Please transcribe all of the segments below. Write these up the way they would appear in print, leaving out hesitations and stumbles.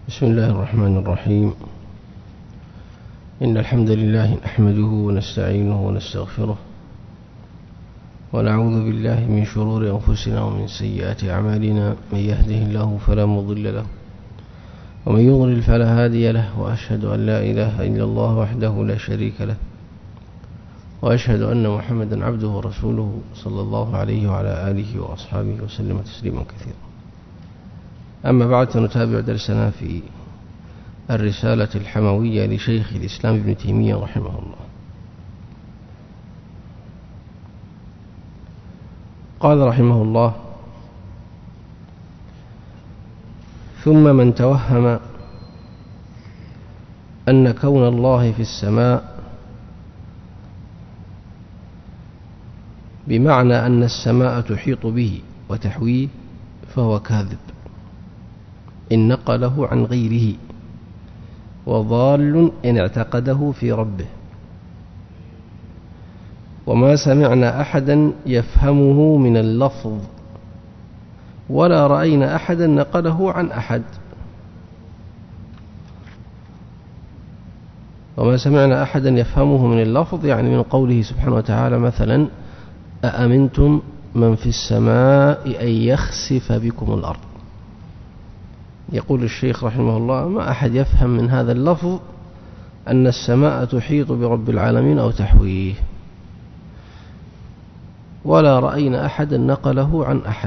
بسم الله الرحمن الرحيم. إن الحمد لله نحمده ونستعينه ونستغفره ونعوذ بالله من شرور أنفسنا ومن سيئات أعمالنا. من يهده الله فلا مضل له ومن يضلل فلا هادي له، وأشهد أن لا إله إلا الله وحده لا شريك له، وأشهد أن محمدا عبده ورسوله صلى الله عليه وعلى آله وأصحابه وسلم تسليما كثيرا. أما بعد، فنتابع درسنا في الرسالة الحموية لشيخ الإسلام ابن تيمية رحمه الله. قال رحمه الله: ثم من توهم أن كون الله في السماء بمعنى أن السماء تحيط به وتحويه فهو كاذب إن نقله عن غيره، وضال إن اعتقده في ربه. وما سمعنا أحدا يفهمه من اللفظ ولا رأينا أحدا نقله عن أحد. وما سمعنا أحدا يفهمه من اللفظ يعني من قوله سبحانه وتعالى مثلا: أأمنتم من في السماء أن يخسف بكم الأرض. يقول الشيخ رحمه الله: ما أحد يفهم من هذا اللفظ أن السماء تحيط برب العالمين أو تحويه، ولا رأينا أحدا نقله عن أحد.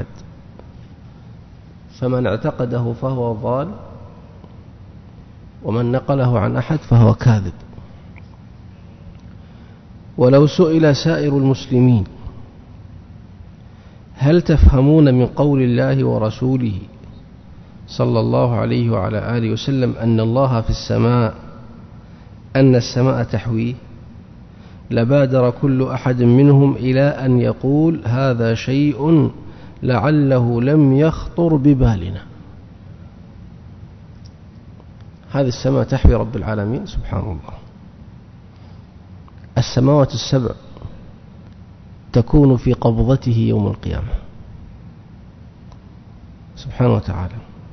فمن اعتقده فهو ضال، ومن نقله عن أحد فهو كاذب. ولو سئل سائر المسلمين: هل تفهمون من قول الله ورسوله صلى الله عليه وعلى آله وسلم أن الله في السماء أن السماء تحويه، لبادر كل أحد منهم إلى أن يقول: هذا شيء لعله لم يخطر ببالنا. هذه السماء تحوي رب العالمين سبحان الله. السماوات السبع تكون في قبضته يوم القيامة سبحانه وتعالى.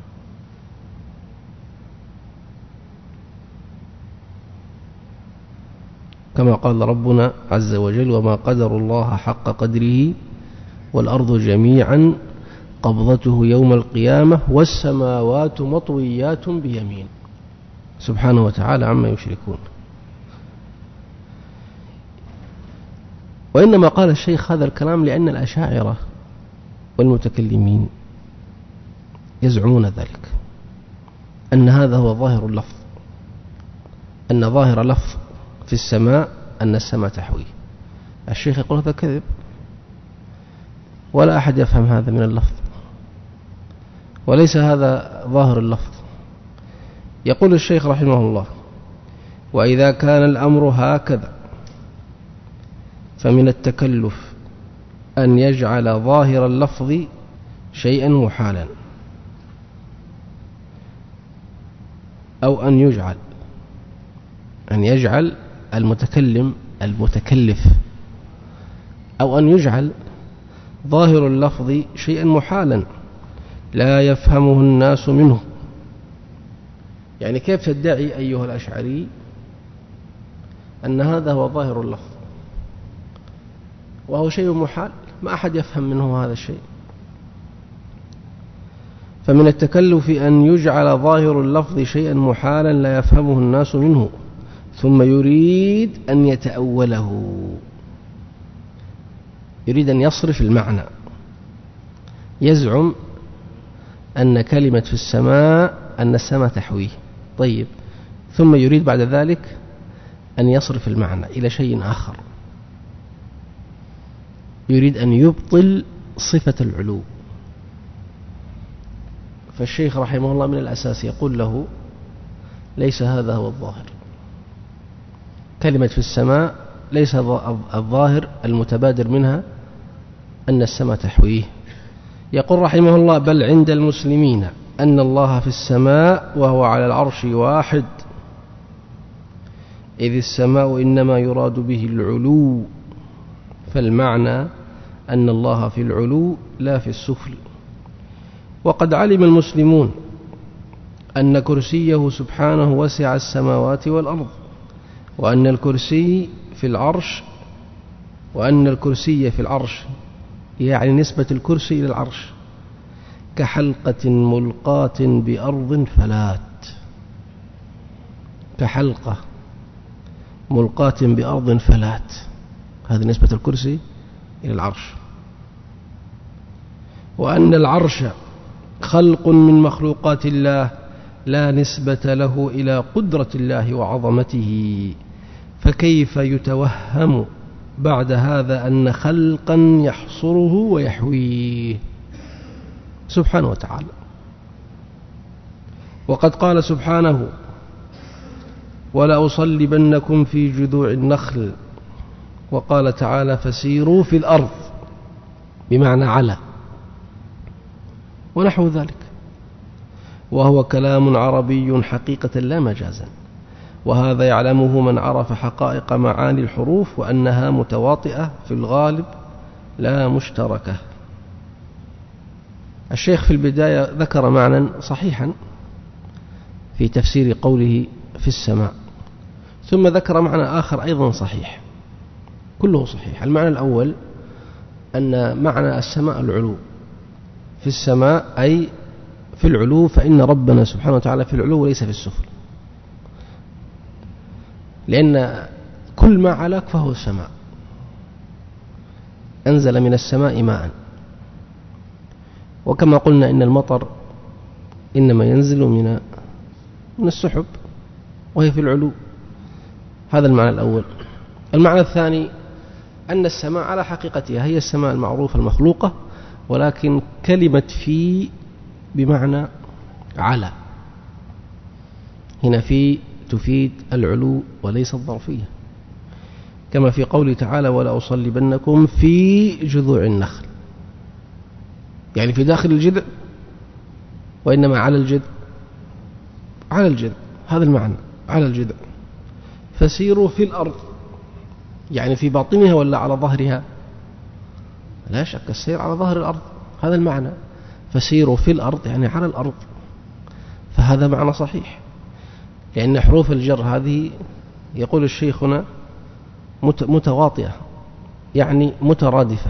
كما قال ربنا عز وجل: وما قدر الله حق قدره والأرض جميعا قبضته يوم القيامة والسماوات مطويات بيمين. سبحانه وتعالى عما يشركون. وإنما قال الشيخ هذا الكلام لأن الأشاعرة والمتكلمين يزعمون ذلك، أن هذا هو ظاهر اللفظ، أن ظاهر لفظ في السماء أن السماء تحويه. الشيخ يقول هذا كذب، ولا أحد يفهم هذا من اللفظ، وليس هذا ظاهر اللفظ. يقول الشيخ رحمه الله: وإذا كان الأمر هكذا فمن التكلف أن يجعل ظاهر اللفظ شيئا محالا، أو أن يجعل المتكلم المتكلف، أو أن يجعل ظاهر اللفظ شيئا محالا لا يفهمه الناس منه. يعني كيف تدعي أيها الأشعري أن هذا هو ظاهر اللفظ وهو شيء محال ما أحد يفهم منه هذا الشيء؟ فمن التكلف أن يجعل ظاهر اللفظ شيئا محالا لا يفهمه الناس منه، ثم يريد أن يتأوله، يريد أن يصرف المعنى. يزعم أن كلمة في السماء أن السماء تحويه، طيب، ثم يريد بعد ذلك أن يصرف المعنى إلى شيء آخر، يريد أن يبطل صفة العلو. فالشيخ رحمه الله من الأساس يقول له: ليس هذا هو الظاهر. كلمة في السماء ليس الظاهر المتبادر منها أن السماء تحويه. يقول رحمه الله: بل عند المسلمين أن الله في السماء وهو على العرش واحد، إذ السماء إنما يراد به العلو، فالمعنى أن الله في العلو لا في السفل. وقد علم المسلمون أن كرسيه سبحانه وسع السماوات والأرض، وأن الكرسي في العرش يعني نسبة الكرسي إلى العرش كحلقة ملقاة بأرض فلات، كحلقة ملقاة بأرض فلات، هذه نسبة الكرسي إلى العرش. وأن العرش خلق من مخلوقات الله لا نسبة له إلى قدرة الله وعظمته، فكيف يتوهم بعد هذا أن خلقا يحصره ويحويه سبحانه وتعالى. وقد قال سبحانه: ولأصلبنكم في جذوع النخل، وقال تعالى: فسيروا في الأرض، بمعنى على، ونحو ذلك، وهو كلام عربي حقيقة لا مجازا، وهذا يعلمه من عرف حقائق معاني الحروف وأنها متواطئة في الغالب لا مشتركة. الشيخ في البداية ذكر معنى صحيحا في تفسير قوله في السماء، ثم ذكر معنى آخر أيضا صحيح، كله صحيح. المعنى الأول أن معنى السماء العلو، في السماء أي في العلو، فإن ربنا سبحانه وتعالى في العلو وليس في السفل، لأن كل ما علاك فهو السماء. أنزل من السماء ماء، وكما قلنا إن المطر إنما ينزل من السحب وهي في العلو. هذا المعنى الأول. المعنى الثاني أن السماء على حقيقتها هي السماء المعروفة المخلوقة، ولكن كلمة في بمعنى على، هنا في تفيد العلو وليس الظرفية، كما في قوله تعالى: ولأصلبنكم في جذوع النخل، يعني في داخل الجذع، وإنما على الجذع، على الجذع، هذا المعنى، على الجذع. فسيروا في الأرض، يعني في باطنها ولا على ظهرها؟ لا شك السير على ظهر الأرض، هذا المعنى. فسيروا في الأرض يعني على الأرض، فهذا معنى صحيح، لأن حروف الجر هذه يقول الشيخ هنا متواطئة، يعني مترادفة،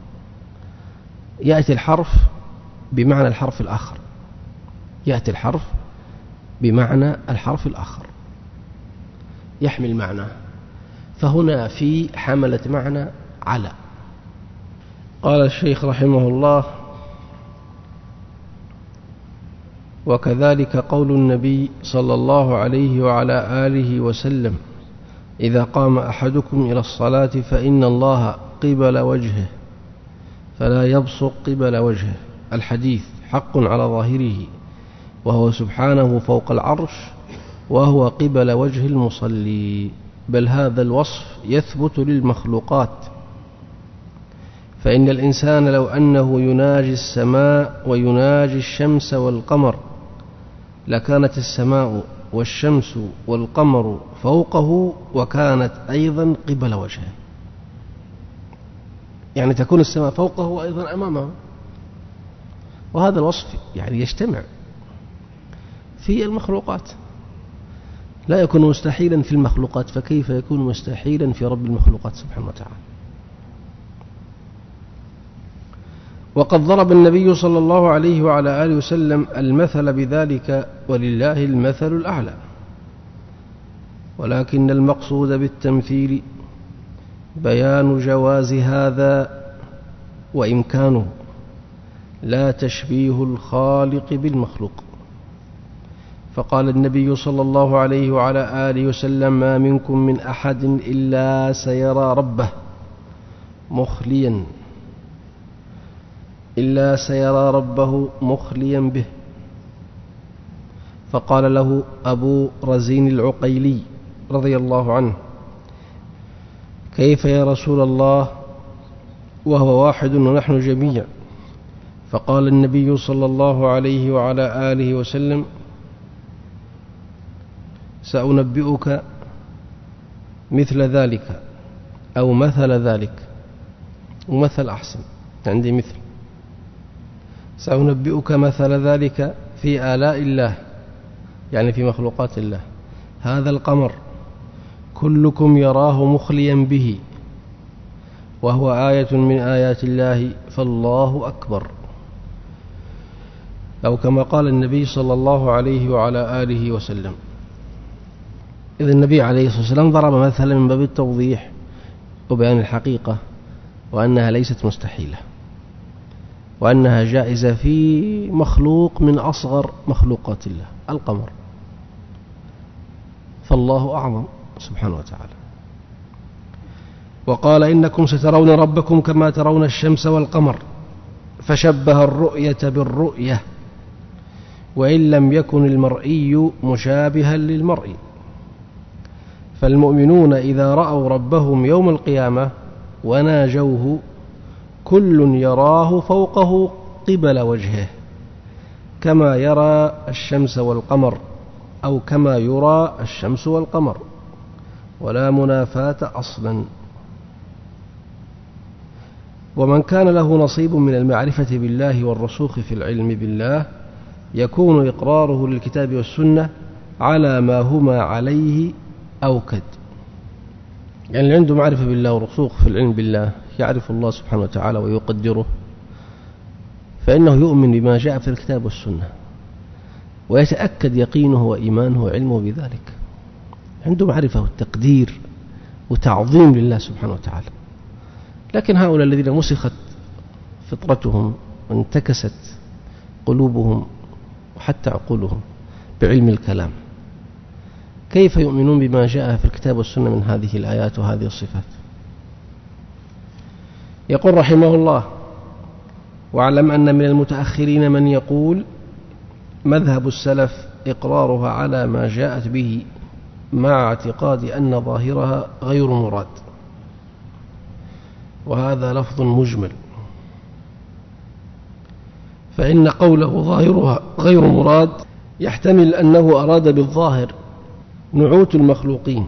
يأتي الحرف بمعنى الحرف الآخر، يأتي الحرف بمعنى الحرف الآخر، يحمل معنى. فهنا في حملة معنى على. قال الشيخ رحمه الله: وكذلك قول النبي صلى الله عليه وعلى آله وسلم: إذا قام أحدكم إلى الصلاة فإن الله قبل وجهه فلا يبصق قبل وجهه. الحديث حق على ظاهره، وهو سبحانه فوق العرش، وهو قبل وجه المصلي، بل هذا الوصف يثبت للمخلوقات، فإن الإنسان لو أنه يناجي السماء ويناجي الشمس والقمر لكانت السماء والشمس والقمر فوقه وكانت أيضا قبل وجهه، يعني تكون السماء فوقه وأيضا أمامه. وهذا الوصف يعني يجتمع في المخلوقات، لا يكون مستحيلا في المخلوقات، فكيف يكون مستحيلا في رب المخلوقات سبحانه وتعالى. وقد ضرب النبي صلى الله عليه وعلى آله وسلم المثل بذلك، ولله المثل الأعلى، ولكن المقصود بالتمثيل بيان جواز هذا وإمكانه، لا تشبيه الخالق بالمخلوق. فقال النبي صلى الله عليه وعلى آله وسلم: ما منكم من أحد إلا سيرى ربه مخليا به. فقال له أبو رزين العقيلي رضي الله عنه: كيف يا رسول الله وهو واحد ونحن جميع؟ فقال النبي صلى الله عليه وعلى آله وسلم: سأنبئك مثل ذلك أو مثل ذلك، ومثل أحسن عندي مثل. سأنبئك مثل ذلك في آلاء الله يعني في مخلوقات الله. هذا القمر كلكم يراه مخليا به وهو آية من آيات الله فالله أكبر، أو كما قال النبي صلى الله عليه وعلى آله وسلم. إذا النبي عليه الصلاة والسلام ضرب مثلا من باب التوضيح وبيان الحقيقة، وأنها ليست مستحيلة، وأنها جائزة في مخلوق من أصغر مخلوقات الله، القمر، فالله أعظم سبحانه وتعالى. وقال إنكم سترون ربكم كما ترون الشمس والقمر، فشبه الرؤية بالرؤية وإن لم يكن المرئي مشابها للمرئي. فالمؤمنون إذا رأوا ربهم يوم القيامة وناجوه كل يراه فوقه قبل وجهه كما يرى الشمس والقمر، أو كما يرى الشمس والقمر، ولا منافاة أصلا. ومن كان له نصيب من المعرفة بالله والرسوخ في العلم بالله يكون إقراره للكتاب والسنة على ما هما عليه أوكد. يعني اللي عنده معرفة بالله ورسوخ في العلم بالله، يعرف الله سبحانه وتعالى ويقدره، فإنه يؤمن بما جاء في الكتاب والسنة، ويتأكد يقينه وإيمانه وعلمه بذلك. عنده معرفة وتقدير وتعظيم لله سبحانه وتعالى. لكن هؤلاء الذين مسخت فطرتهم وانتكست قلوبهم وحتى عقولهم بعلم الكلام، كيف يؤمنون بما جاء في الكتاب والسنة من هذه الآيات وهذه الصفات؟ يقول رحمه الله: واعلم أن من المتأخرين من يقول مذهب السلف إقرارها على ما جاءت به مع اعتقاد أن ظاهرها غير مراد، وهذا لفظ مجمل، فإن قوله ظاهرها غير مراد يحتمل أنه أراد بالظاهر نعوت المخلوقين،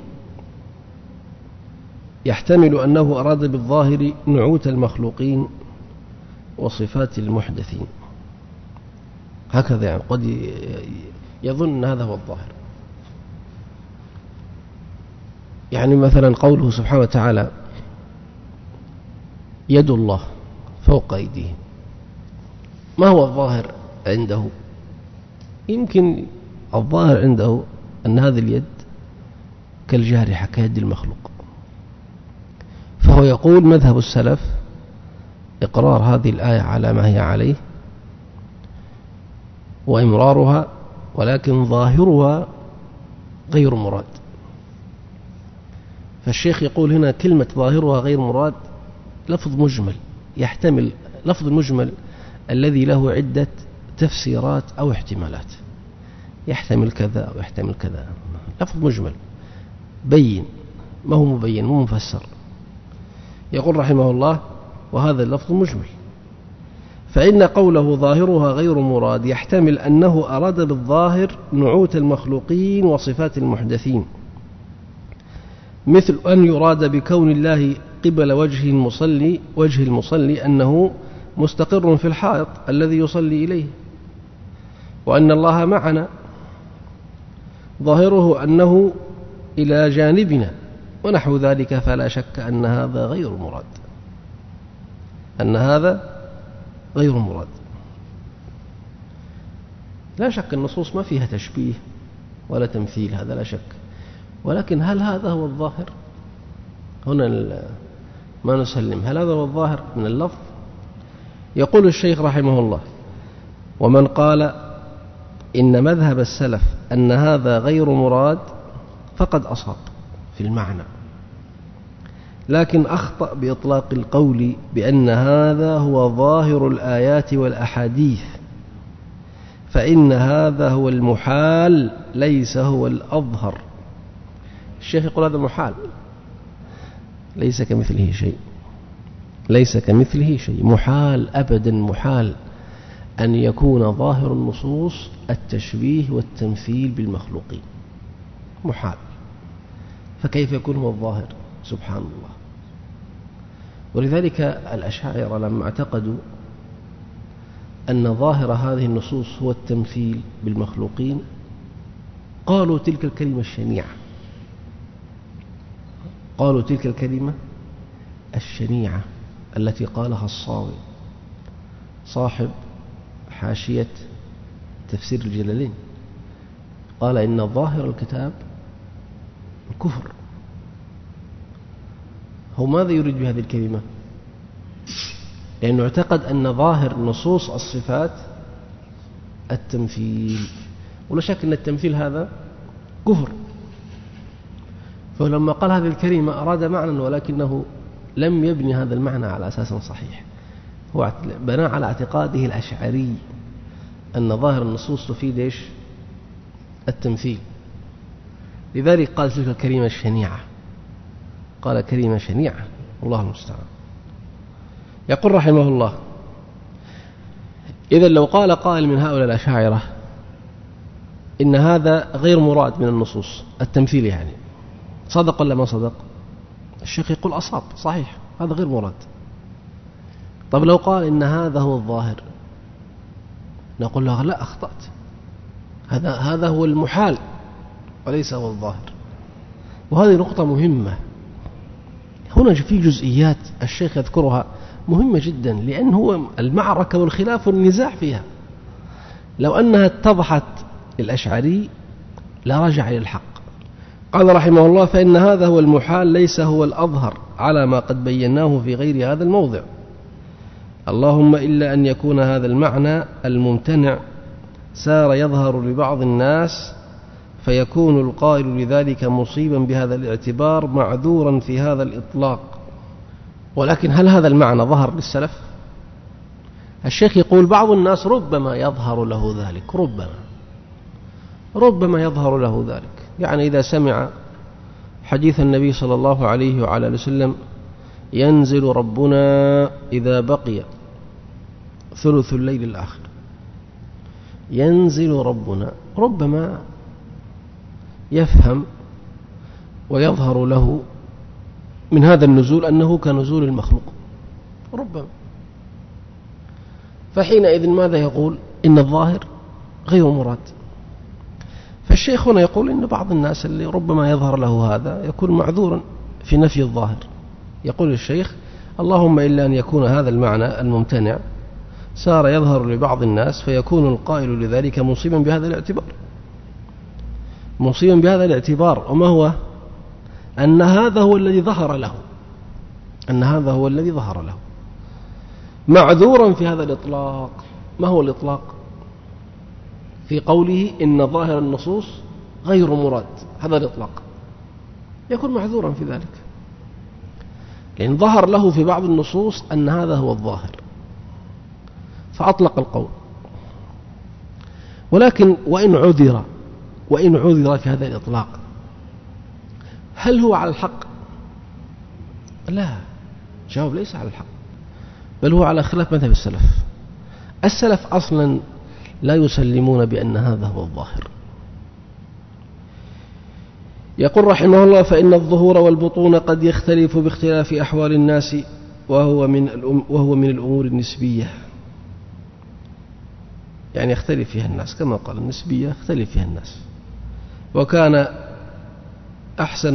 يحتمل أنه أراد بالظاهر نعوت المخلوقين وصفات المحدثين. هكذا يعني قد يظن هذا هو الظاهر. يعني مثلا قوله سبحانه وتعالى يد الله فوق أيديهم، ما هو الظاهر عنده؟ يمكن الظاهر عنده أن هذه اليد كالجارحة كيد المخلوق، فهو يقول مذهب السلف إقرار هذه الآية على ما هي عليه وإمرارها، ولكن ظاهرها غير مراد. فالشيخ يقول هنا كلمة ظاهرها غير مراد لفظ مجمل، يحتمل لفظ المجمل الذي له عدة تفسيرات أو احتمالات، يحتمل كذا ويحتمل كذا. لفظ مجمل بين، ما هو مبين، مو مفسر. يقول رحمه الله: وهذا اللفظ مجمل، فإن قوله ظاهرها غير مراد يحتمل أنه أراد بالظاهر نعوت المخلوقين وصفات المحدثين، مثل أن يراد بكون الله قبل وجه المصلي أنه مستقر في الحائط الذي يصلي إليه، وأن الله معنا، ظاهره أنه إلى جانبنا ونحو ذلك، فلا شك أن هذا غير مراد، أن هذا غير مراد. لا شك النصوص ما فيها تشبيه ولا تمثيل، هذا لا شك، ولكن هل هذا هو الظاهر؟ هنا ما نسلم، هل هذا هو الظاهر من اللفظ؟ يقول الشيخ رحمه الله: ومن قال إن مذهب السلف أن هذا غير مراد فقد أصاب في المعنى، لكن أخطأ بإطلاق القول بأن هذا هو ظاهر الآيات والأحاديث، فإن هذا هو المحال ليس هو الأظهر. الشيخ يقول هذا محال، ليس كمثله شيء، ليس كمثله شيء، محال أبدا، محال أن يكون ظاهر النصوص التشبيه والتمثيل بالمخلوقين، محال. فكيف يكون هو الظاهر؟ سبحان الله. ولذلك الأشاعرة لما اعتقدوا أن ظاهر هذه النصوص هو التمثيل بالمخلوقين قالوا تلك الكلمة الشنيعة، قالوا تلك الكلمة الشنيعة التي قالها الصاوي صاحب حاشية تفسير الجلالين، قال إن ظاهر الكتاب الكفر. هو ماذا يريد بهذه الكلمة؟ لأنه اعتقد أن ظاهر نصوص الصفات التمثيل، ولا شك أن التمثيل هذا كفر. فلما قال هذه الكلمة أراد معنى، ولكنه لم يبني هذا المعنى على أساس صحيح، هو بنى على اعتقاده الأشعري أن ظاهر النصوص تفيد إيش؟ التمثيل. لذلك قال تلك الكلمة الشنيعة، قال كلمة شنيعة، الله المستعان. يقول رحمه الله: إذا لو قال قائل من هؤلاء الأشاعرة إن هذا غير مراد من النصوص التمثيل، يعني صدق ولا ما صدق؟ الشيخ يقول أصاب، صحيح، هذا غير مراد. طب لو قال إن هذا هو الظاهر، نقول له لا، أخطأت، هذا هو المحال وليس هو الظاهر. وهذه نقطة مهمة. هنا في جزئيات الشيخ يذكرها مهمة جدا، لأن هو المعركة والخلاف والنزاع فيها لو أنها اتضحت الأشعري لا رجع إلى الحق. قال رحمه الله: فإن هذا هو المحال ليس هو الأظهر على ما قد بيناه في غير هذا الموضع، اللهم إلا أن يكون هذا المعنى الممتنع سار يظهر لبعض الناس فيكون القائل لذلك مصيبا بهذا الاعتبار معذورا في هذا الإطلاق. ولكن هل هذا المعنى ظهر للسلف؟ الشيخ يقول بعض الناس ربما يظهر له ذلك، ربما يظهر له ذلك، يعني إذا سمع حديث النبي صلى الله عليه وعلى وسلم: ينزل ربنا إذا بقي ثلث الليل الآخر، ينزل ربنا، ربما يفهم ويظهر له من هذا النزول أنه كنزول المخلوق، ربما. فحينئذ ماذا يقول؟ إن الظاهر غير مراد. فالشيخ هنا يقول إن بعض الناس اللي ربما يظهر له هذا يكون معذورا في نفي الظاهر. يقول الشيخ: اللهم إلا أن يكون هذا المعنى الممتنع صار يظهر لبعض الناس فيكون القائل لذلك مصيبا بهذا الاعتبار، مصيبا بهذا الاعتبار. وما هو؟ أن هذا هو الذي ظهر له، أن هذا هو الذي ظهر له، معذورا في هذا الإطلاق. ما هو الإطلاق؟ في قوله إن ظاهر النصوص غير مراد، هذا الإطلاق، يكون معذورا في ذلك، لأن ظهر له في بعض النصوص أن هذا هو الظاهر فأطلق القول. ولكن وإن عذر في هذا الإطلاق، هل هو على الحق؟ لا، جواب ليس على الحق، بل هو على خلاف مذهب السلف. السلف أصلا لا يسلمون بأن هذا هو الظاهر. يقول رحمه الله: فإن الظهور والبطون قد يختلف باختلاف أحوال الناس، وهو من الأمور النسبية، يعني يختلف فيها الناس، كما قال النسبية يختلف فيها الناس. وكان أحسن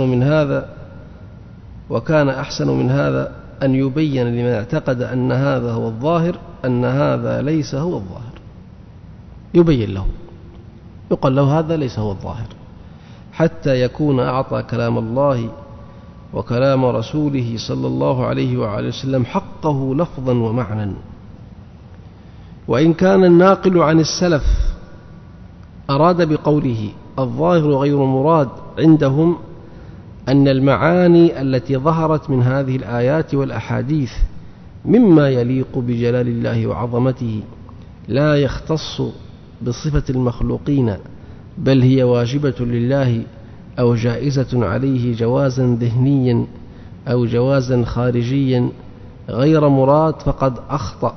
من هذا أن يبين لمن اعتقد أن هذا هو الظاهر أن هذا ليس هو الظاهر، يبين له، يقال له هذا ليس هو الظاهر، حتى يكون أعطى كلام الله وكلام رسوله صلى الله عليه وعلى وسلم حقه لفظا ومعنى. وإن كان الناقل عن السلف أراد بقوله الظاهر غير مراد عندهم أن المعاني التي ظهرت من هذه الآيات والأحاديث مما يليق بجلال الله وعظمته لا يختص بصفة المخلوقين، بل هي واجبة لله أو جائزة عليه جوازا ذهنيا أو جوازا خارجيا غير مراد، فقد أخطأ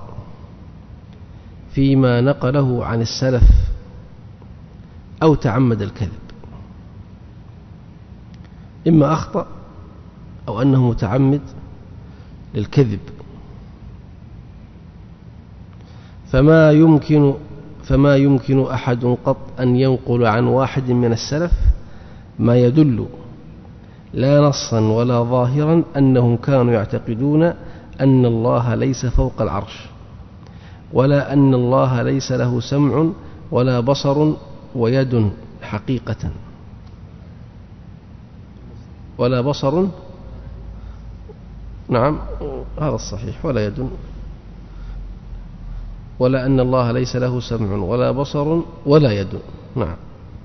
فيما نقله عن السلف أو تعمد الكذب. إما أخطأ أو أنه متعمد للكذب. فما يمكن أحد قط أن ينقل عن واحد من السلف ما يدل لا نصا ولا ظاهرا أنهم كانوا يعتقدون أن الله ليس فوق العرش، ولا أن الله ليس له سمع ولا بصر ويد حقيقة، ولا بصر، نعم هذا الصحيح، ولا يد، ولا أن الله ليس له سمع ولا بصر ولا يد. نعم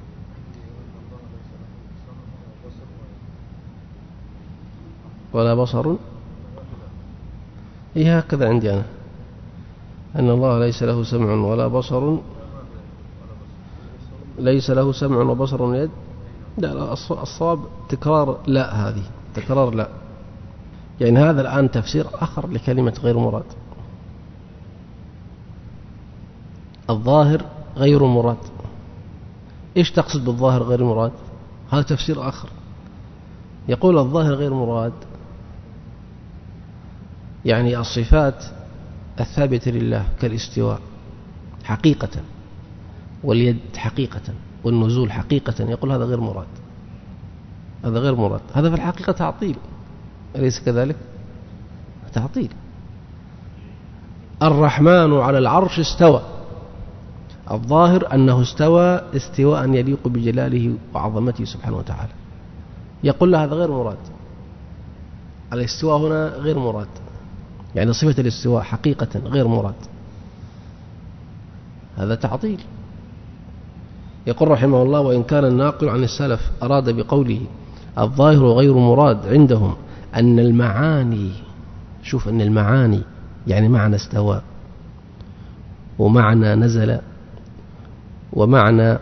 ولا بصر، إيه هكذا عندي أنا، أن الله ليس له سمع ولا بصر، ليس له سمع وبصر ويد. لا الصواب تكرار لا، هذه تكرار لا، يعني هذا الآن تفسير آخر لكلمة غير مراد. الظاهر غير مراد، إيش تقصد بالظاهر غير مراد؟ هذا تفسير آخر. يقول الظاهر غير مراد يعني الصفات الثابتة لله كالاستواء حقيقة، واليد حقيقة، والنزول حقيقة، يقول هذا غير مراد، هذا غير مراد، هذا في الحقيقة تعطيل، أليس كذلك؟ تعطيل. الرحمن على العرش استوى، الظاهر أنه استوى استواء يليق بجلاله وعظمته سبحانه وتعالى، يقول له هذا غير مراد، الاستواء هنا غير مراد، يعني صفة الاستواء حقيقة غير مراد، هذا تعطيل. يقول رحمه الله: وإن كان الناقل عن السلف أراد بقوله الظاهر غير مراد عندهم أن المعاني، شوف أن المعاني يعني معنى استوى ومعنى نزل ومعنى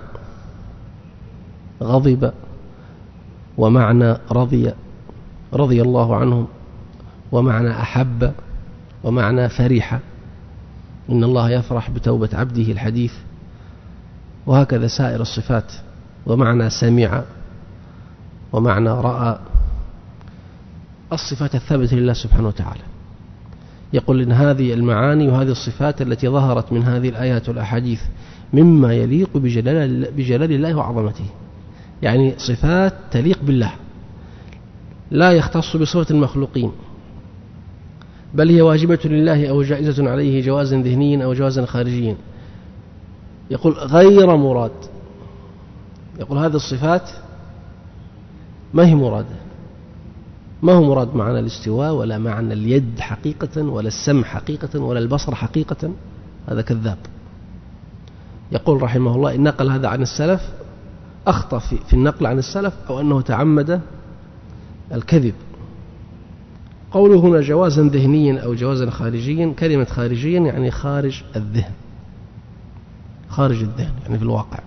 غضب ومعنى رضي الله عنهم ومعنى أحب ومعنى فرح، إن الله يفرح بتوبة عبده الحديث، وهكذا سائر الصفات، ومعنى سمع ومعنى رأى، الصفات الثابتة لله سبحانه وتعالى. يقول إن هذه المعاني وهذه الصفات التي ظهرت من هذه الآيات والأحاديث مما يليق بجلال الله وعظمته، يعني صفات تليق بالله، لا يختص بصفة المخلوقين، بل هي واجبة لله أو جائزة عليه جوازا ذهنيا أو جوازا خارجيا. يقول غير مراد، يقول هذه الصفات ما هي مرادة، ما هو مراد معنى الاستواء ولا معنى اليد حقيقة ولا السمع حقيقة ولا البصر حقيقة، هذا كذاب. يقول رحمه الله: إن نقل هذا عن السلف أخطأ في النقل عن السلف، أو أنه تعمد الكذب. قوله هنا جوازا ذهنيا أو جوازا خارجيا، كلمة خارجيا يعني خارج الذهن، خارج الذهن يعني في الواقع.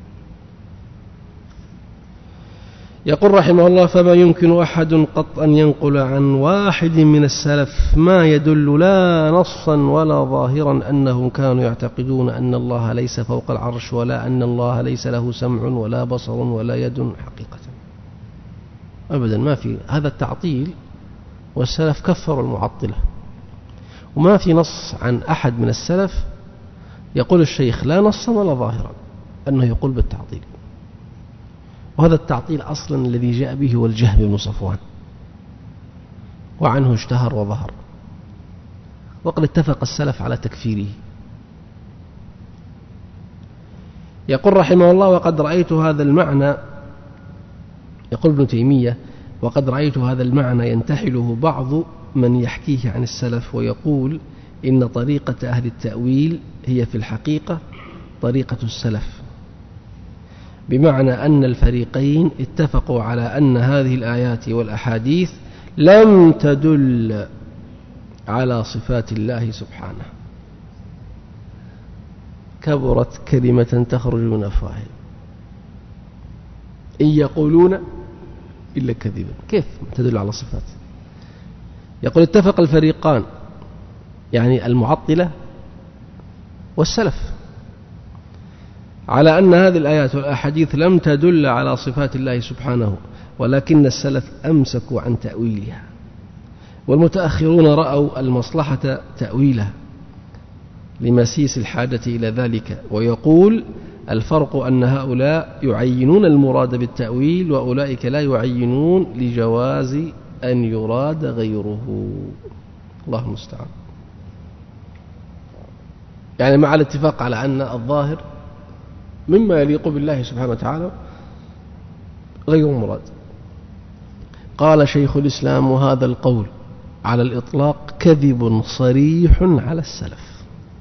يقول رحمه الله: فما يمكن أحد قط أن ينقل عن واحد من السلف ما يدل لا نصا ولا ظاهرا أنهم كانوا يعتقدون أن الله ليس فوق العرش، ولا أن الله ليس له سمع ولا بصر ولا يد حقيقة. أبدا ما في، هذا التعطيل، والسلف كفروا المعطلة، وما في نص عن أحد من السلف يقول الشيخ لا نصا ولا ظاهرا أنه يقول بالتعطيل. وهذا التعطيل أصلا الذي جاء به هو الجهم بن صفوان، وعنه اشتهر وظهر، وقد اتفق السلف على تكفيره. يقول رحمه الله: وقد رأيت هذا المعنى، يقول ابن تيمية: وقد رأيت هذا المعنى ينتحله بعض من يحكيه عن السلف، ويقول إن طريقة أهل التأويل هي في الحقيقة طريقة السلف، بمعنى أن الفريقين اتفقوا على أن هذه الآيات والأحاديث لم تدل على صفات الله سبحانه. كبرت كلمة تخرج من أفواههم إن يقولون إلا كذبا. كيف تدل على صفات؟ يقول اتفق الفريقان، يعني المعطلة والسلف، على أن هذه الآيات والأحاديث لم تدل على صفات الله سبحانه، ولكن السلف أمسكوا عن تأويلها، والمتأخرون رأوا المصلحة تأويلها، لمسيس الحاجة إلى ذلك. ويقول الفرق أن هؤلاء يعينون المراد بالتأويل وأولئك لا يعينون لجواز أن يراد غيره. الله المستعان. يعني مع الاتفاق على أن الظاهر مما يليق بالله سبحانه وتعالى غير مراد. قال شيخ الإسلام: وهذا القول على الإطلاق كذب صريح على السلف.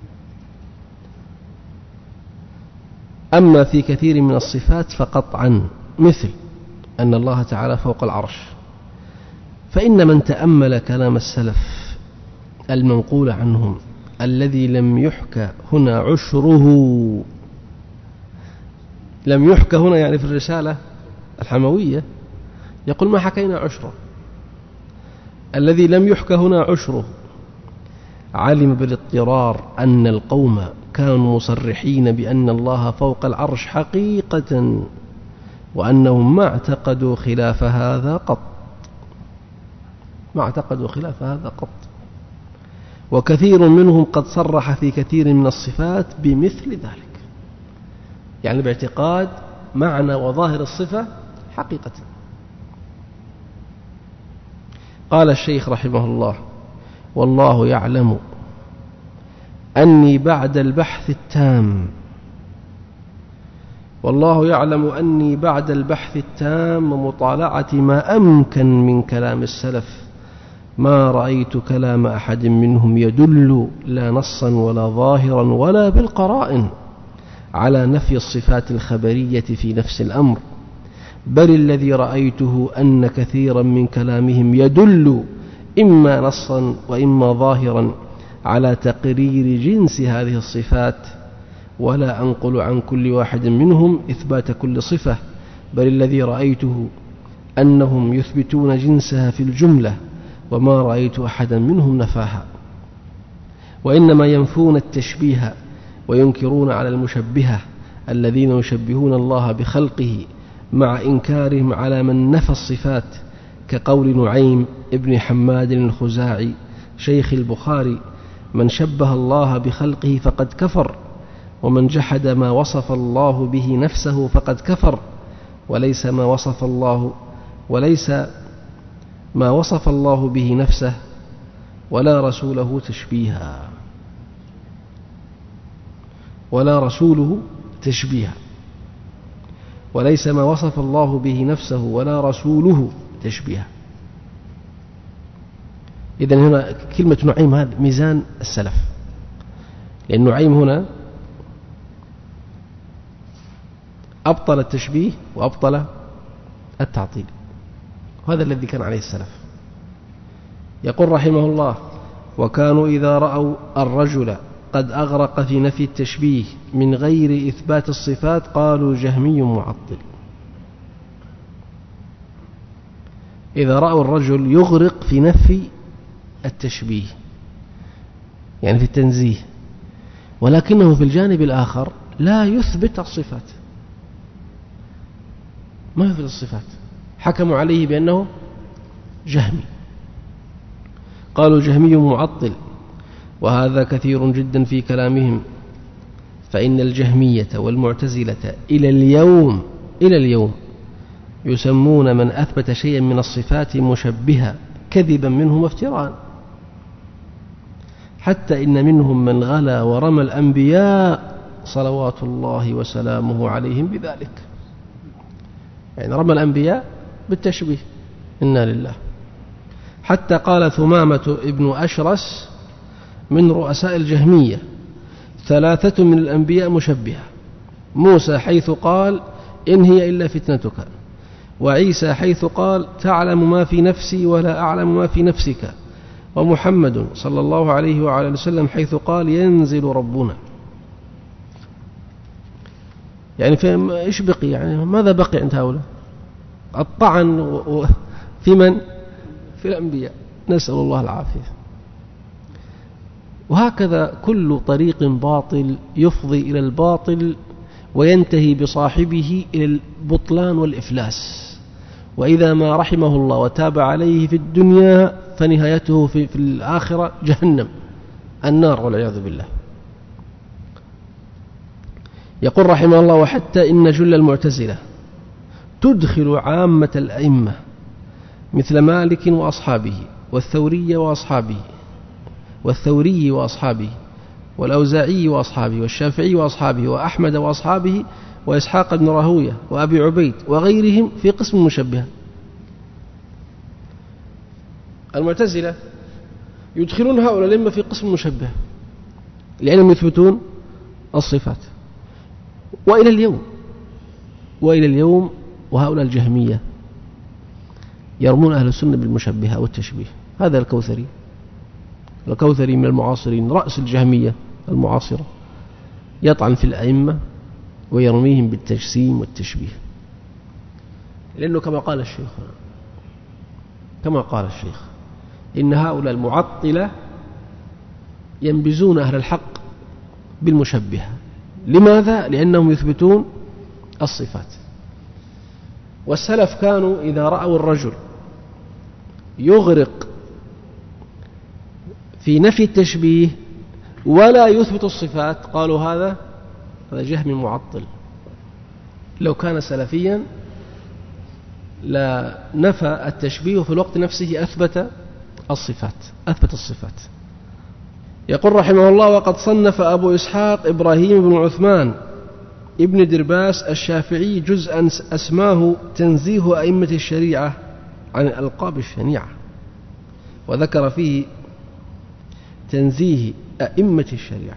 أما في كثير من الصفات فقطعا، مثل أن الله تعالى فوق العرش، فإن من تأمل كلام السلف المنقول عنهم الذي لم يحكى هنا عشره، لم يحكى هنا يعني في الرسالة الحموية يقول ما حكينا عشره، الذي لم يحكى هنا عشره، علم بالاضطرار أن القوم كانوا مصرحين بأن الله فوق العرش حقيقة، وأنهم ما اعتقدوا خلاف هذا قط، ما اعتقدوا خلاف هذا قط. وكثير منهم قد صرح في كثير من الصفات بمثل ذلك، يعني باعتقاد معنى وظاهر الصفة حقيقة. قال الشيخ رحمه الله: والله يعلم أني بعد البحث التام، والله يعلم أني بعد البحث التام ومطالعة ما أمكن من كلام السلف ما رأيت كلام أحد منهم يدل لا نصا ولا ظاهرا ولا بالقرائن على نفي الصفات الخبرية في نفس الأمر، بل الذي رأيته أن كثيرا من كلامهم يدل إما نصا وإما ظاهرا على تقرير جنس هذه الصفات، ولا أنقل عن كل واحد منهم إثبات كل صفة، بل الذي رأيته أنهم يثبتون جنسها في الجملة، وما رأيت أحدا منهم نفاها، وإنما ينفون التشبيه وينكرون على المشبهة الذين يشبهون الله بخلقه مع إنكارهم على من نفى الصفات، كقول نعيم ابن حماد الخزاعي شيخ البخاري: من شبه الله بخلقه فقد كفر، ومن جحد ما وصف الله به نفسه فقد كفر، وليس ما وصف الله به نفسه ولا رسوله تشبيها، وليس ما وصف الله به نفسه ولا رسوله تشبيها. إذن هنا كلمة نعيم هذا ميزان السلف، لأن نعيم هنا أبطل التشبيه وأبطل التعطيل، وهذا الذي كان عليه السلف. يقول رحمه الله: وكانوا إذا رأوا الرجل قد أغرق في نفي التشبيه من غير إثبات الصفات قالوا جهمي معطل. إذا رأوا الرجل يغرق في نفي التشبيه يعني في التنزيه، ولكنه في الجانب الآخر لا يثبت الصفات، ما يثبت الصفات، حكموا عليه بأنه جهمي، قالوا جهمي معطل. وهذا كثير جدا في كلامهم، فإن الجهمية والمعتزلة إلى اليوم يسمون من أثبت شيئا من الصفات مشبها كذبا منهم وافتراء، حتى إن منهم من غلا ورمى الأنبياء صلوات الله وسلامه عليهم بذلك، يعني رمى الأنبياء بالتشبيه، إنا لله. حتى قال ثمامة ابن أشرس من رؤساء الجهمية: 3 من الأنبياء مشبهة، موسى حيث قال إن هي إلا فتنتك، وعيسى حيث قال تعلم ما في نفسي ولا أعلم ما في نفسك، ومحمد صلى الله عليه وعلى وسلم حيث قال ينزل ربنا. يعني إيش بقي؟ يعني ماذا بقي عند هؤلاء؟ الطعن في من؟ في الأنبياء، نسأل الله العافية. وهكذا كل طريق باطل يفضي إلى الباطل وينتهي بصاحبه إلى البطلان والإفلاس، وإذا ما رحمه الله وتاب عليه في الدنيا فنهايته في الآخرة جهنم، النار والعياذ بالله. يقول رحمه الله: وحتى إن جل المعتزلة تدخل عامة الأئمة مثل مالك وأصحابه والثوري وأصحابه والأوزاعي وأصحابه والشافعي وأصحابه وأحمد وأصحابه وإسحاق بن راهوية وأبي عبيد وغيرهم في قسم المشبهة. المعتزلة يدخلون هؤلاء الأئمة في قسم المشبهة لأنهم يثبتون الصفات. وإلى اليوم وهؤلاء الجهمية يرمون أهل السنة بالمشبهة والتشبيه. هذا الكوثري من المعاصرين رأس الجهمية المعاصرة يطعن في الأئمة ويرميهم بالتجسيم والتشبيه، لأنه كما قال الشيخ إن هؤلاء المعطلة ينبذون أهل الحق بالمشبهة. لماذا؟ لأنهم يثبتون الصفات. والسلف كانوا إذا رأوا الرجل يغرق في نفي التشبيه ولا يثبت الصفات قالوا هذا جهمي معطل. لو كان سلفيا لا نفى التشبيه وفي الوقت نفسه أثبت الصفات. يقول رحمه الله: وقد صنف أبو إسحاق إبراهيم بن عثمان ابن درباس الشافعي جزءا أسماه تنزيه أئمة الشريعة عن الألقاب الشنيعة، وذكر فيه تنزيه أئمة الشريعة.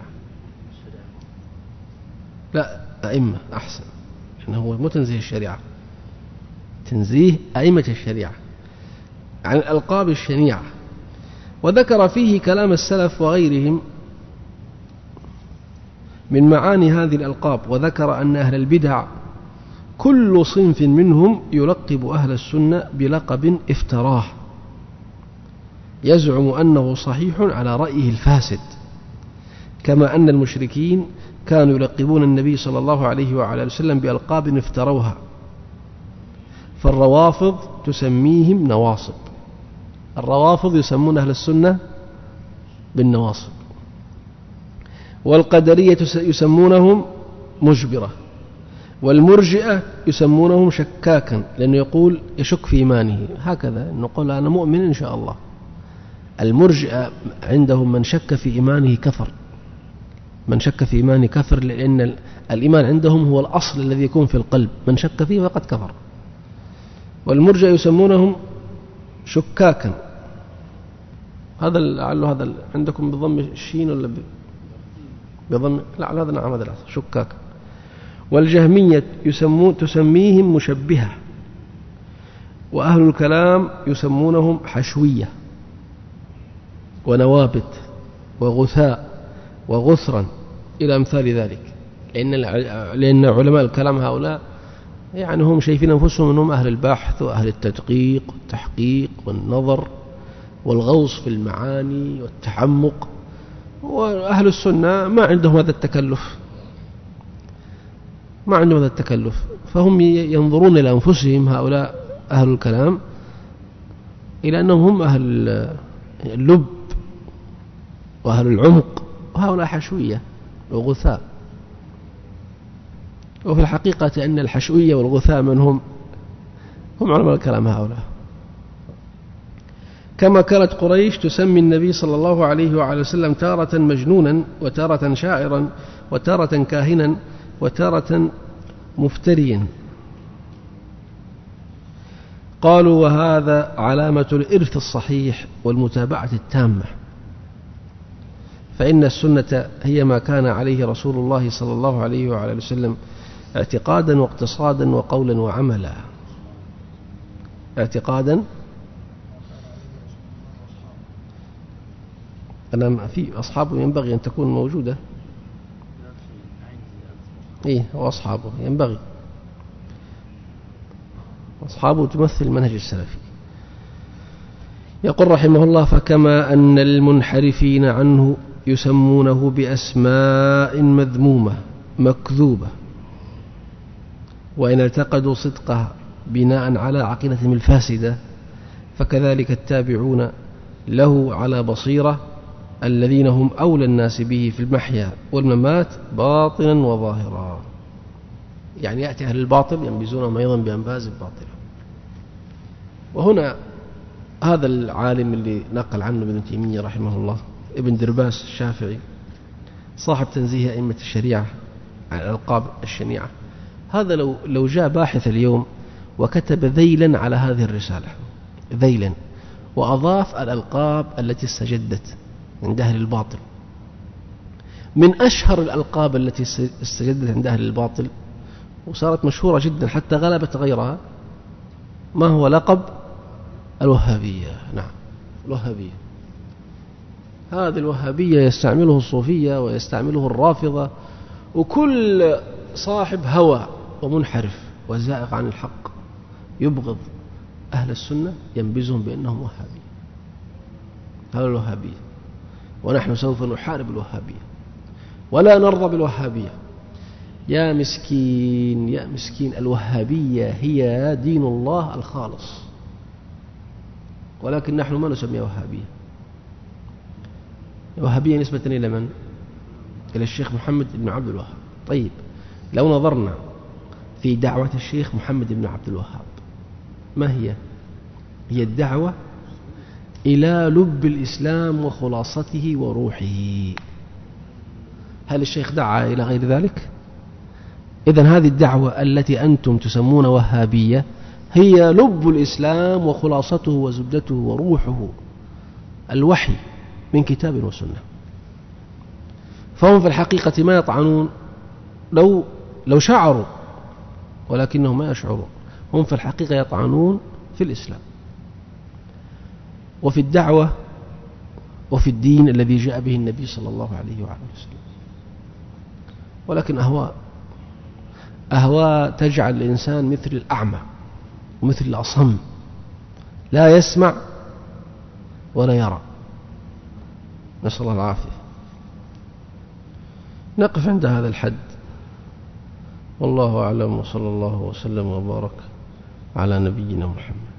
لا، أئمة أحسن، إنه هو مو تنزيه الشريعة، تنزيه أئمة الشريعة عن الألقاب الشنيعة، وذكر فيه كلام السلف وغيرهم من معاني هذه الألقاب، وذكر أن أهل البدع كل صنف منهم يلقب أهل السنة بلقب افتراه يزعم أنه صحيح على رأيه الفاسد، كما أن المشركين كانوا يلقبون النبي صلى الله عليه وعلى وسلم بألقاب افتروها. فالروافض تسميهم نواصب، الروافض يسمون أهل السنة بالنواصب، والقدرية يسمونهم مجبرة، والمرجئة يسمونهم شكاكا لأنه يقول يشك في إيمانه، هكذا نقول أنا مؤمن إن شاء الله. المرجئة عندهم من شك في إيمانه كفر، لأن الإيمان عندهم هو الأصل الذي يكون في القلب، من شك فيه فقد كفر. والمرجئة يسمونهم شكاكا، هذا لعله هذا عندكم بضم الشين ولا بضم؟ لا، هذا نعم، هذا شكاكا. والجهمية تسميهم مشبهة، وأهل الكلام يسمونهم حشوية ونوابت وغثاء وغثرا إلى أمثال ذلك، لأن علماء الكلام هؤلاء يعني هم شايفين أنفسهم أنهم أهل البحث وأهل التدقيق والتحقيق والنظر والغوص في المعاني والتعمق، وأهل السنة ما عندهم هذا التكلف، فهم ينظرون إلى أنفسهم هؤلاء أهل الكلام إلى أنهم هم أهل اللب وأهل العمق، وهؤلاء حشوية وغثاء. وفي الحقيقة أن الحشوية والغثاء من هم علماء الكلام هؤلاء. كما كانت قريش تسمي النبي صلى الله عليه وعلى وسلم تارة مجنونا وتارة شاعرا وتارة كاهنا وتارة مفتريا. قالوا وهذا علامة الإرث الصحيح والمتابعة التامة، فإن السنة هي ما كان عليه رسول الله صلى الله عليه وعلى وسلم اعتقادا واقتصادا وقولا وعملا. اعتقادا، أنا في أصحابه ينبغي أن تكون موجودة، وأصحابه ينبغي، أصحابه تمثل المنهج السلفي. يقول رحمه الله: فكما أن المنحرفين عنه يسمونه بأسماء مذمومة مكذوبة وإن اعتقدوا صدقها بناء على عقيدتهم الفاسدة، فكذلك التابعون له على بصيرة الذين هم أولى الناس به في المحيا والممات باطنا وظاهرا. يعني يأتي أهل الباطل ينبذونهم أيضا بأنباز باطلة. وهنا هذا العالم اللي نقل عنه ابن تيمية رحمه الله، ابن درباس الشافعي، صاحب تنزيه أئمة الشريعة عن الألقاب الشنيعة، هذا لو جاء باحث اليوم وكتب ذيلا على هذه الرسالة، ذيلا، وأضاف الألقاب التي استجدت عند أهل الباطل، من أشهر الألقاب التي استجدت عند أهل الباطل وصارت مشهورة جدا حتى غلبت غيرها، ما هو لقب الوهابية؟ نعم، الوهابية. هذه الوهابية يستعمله الصوفية ويستعمله الرافضة، وكل صاحب هوى ومنحرف وزائغ عن الحق يبغض أهل السنة ينبذهم بأنهم وهابية. هذا الوهابية، ونحن سوف نحارب الوهابية ولا نرضى بالوهابية. يا مسكين يا مسكين، الوهابية هي دين الله الخالص، ولكن نحن ما نسميها وهابية. الوهابية نسبة إلى من؟ إلى الشيخ محمد بن عبد الوهاب. طيب، لو نظرنا في دعوة الشيخ محمد بن عبد الوهاب، ما هي؟ هي الدعوة إلى لب الإسلام وخلاصته وروحه. هل الشيخ دعا إلى غير ذلك؟ إذن هذه الدعوة التي أنتم تسمون وهابية هي لب الإسلام وخلاصته وزبدته وروحه، الوحي من كتاب وسنة. فهم في الحقيقة ما يطعنون، لو شعروا، ولكنهم ما يشعرون، هم في الحقيقة يطعنون في الإسلام وفي الدعوة وفي الدين الذي جاء به النبي صلى الله عليه وآله وسلم. ولكن أهواء تجعل الإنسان مثل الأعمى ومثل الأصم، لا يسمع ولا يرى، نسأل الله العافية. نقف عند هذا الحد، والله أعلم، وصلى الله وسلم وبارك على نبينا محمد.